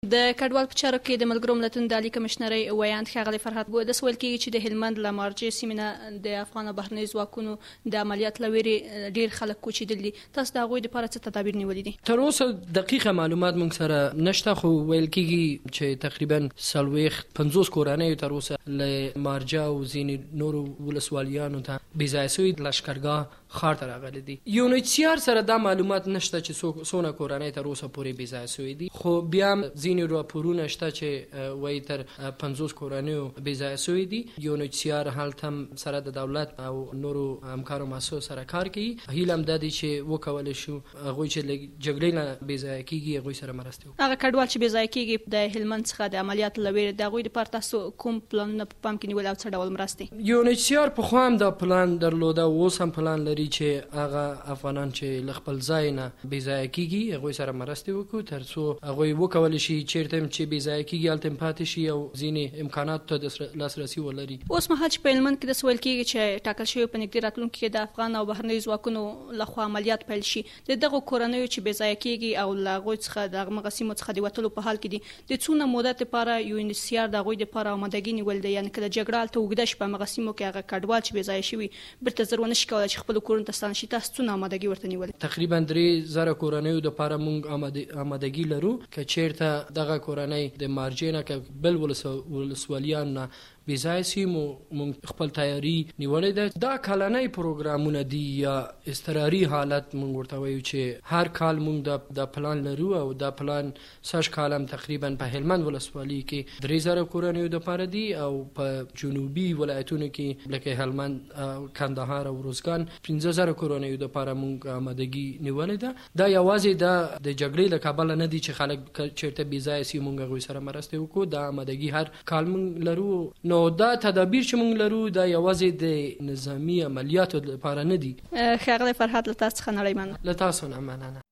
د کډوال په چارو کې د ملګرو ملتونو د عالي کمشنرۍ ویاند ښاغلی فرهاد داسې ویل کېږي چې د هلمند له مارجې سیمې نه د افغان او بهرنیو ځواکونو د عملیات له ویرې ډېر خلک کوچېدلي دي. تاسو د هغوی دپاره څه تدابیر نیولي دي؟ تر اوسه دقیقه معلومات موږ سره نشته، خو ویل کېږي چې تقریبا 50 کورنۍ تر اوسه له مارجه او ځینې نورو ولسوالیانو ته بې ځایه سوي لښکرګاه ښار ته راغلي دي. UNHCR سره دا معلومات نشته چې څونه کورنۍ تر اوسه پورې بې ځایه سوي دي، خو بیا ځینې راپورونه شته چې وایي تر 50 کورنیو بې ځایه سوي دي. UNHCR هلته هم سره د دولت او نورو همکارو مؤسسو سره کار کوي. هیله هم دا دی چې وکولی شو هغوی چې له جګړې نه بې ځایه کېږي هغوی سره مرسته وکړو. هغه کډوال چې بې ځایه کېږي د هلمند څخه د عملیاتو له ویرې د هغوی دپاره تاسو کوم پلانونه په پام کې نیولي او څه ډول مرستې؟ UNHCR پخوا هم دا پلان درلوده، اوس هم پلان لري چې هغه افغانان چې له خپل ځای نه بې ځایه کېږي هغوی سره مرستې وکړو تر څو هغوی وکولی شي چېرته هم چې بې ځایه کېږي هلته هم پاتې شي او ځینې امکاناتو ته لاسرسي ولري. اوس مهال چې په هلمند کې داسې ویل کېږي چې ټاکل شوي په نږدې راتلونکي کې د افغان او بهرنیو ځواکونو لخوا عملیات پیل شي، د دغو کورنیو چې بې ځایه کېږي او له هغوی څخه د هغه سیمو څخه د وتلو په حال کې دي، د څونه مدت لپاره UNHCR د هغوی دپاره آمادګي نیولې ده؟ یعنې که د جګړه هلته اوږده شي په همغه سیمو کې هغه کډوال چې بې ځایه شوي بېرته زر ونه شي کولی چې خپلو کورونو ته ستانه شي، تاسو څونه آمادګي ورته نیولې؟ تقریبا 3000 کورنیو دپاره موږ آمادګي لرو که چېرته دغه کورنۍ د مارجې نه که بل ولسوالیان نه بې ځایه سي موږ خپل تیاري نیولې ده. دا کلنۍ پروګرامونه دي یا اضطراري حالت موږ ورته وایو چې هر کال موږ دا پلان لرو او دا پلان سږ کال هم تقریبا په هلمند ولسوالۍ کې 3000 کورنیو دپاره دي او په جنوبي ولایتونو کې لکه هلمند، کندهار او روزګان 15000 کورنیو دپاره موږ آمادګي نیولې ده. دا یوازې د جګړې له کبله نه دي چې خلک چېرته بې ځایه سي موږ هغوی سره مرسته وکړو. دا آمادګي هر کال موږ لرو. نو دا تدابیر چې موږ لرو دا یوازې د نظامي عملیاتو لپاره نه دي. ښاغلی فرهاد له تاسو څخه نړۍ مننه. له تاسو نه مننه.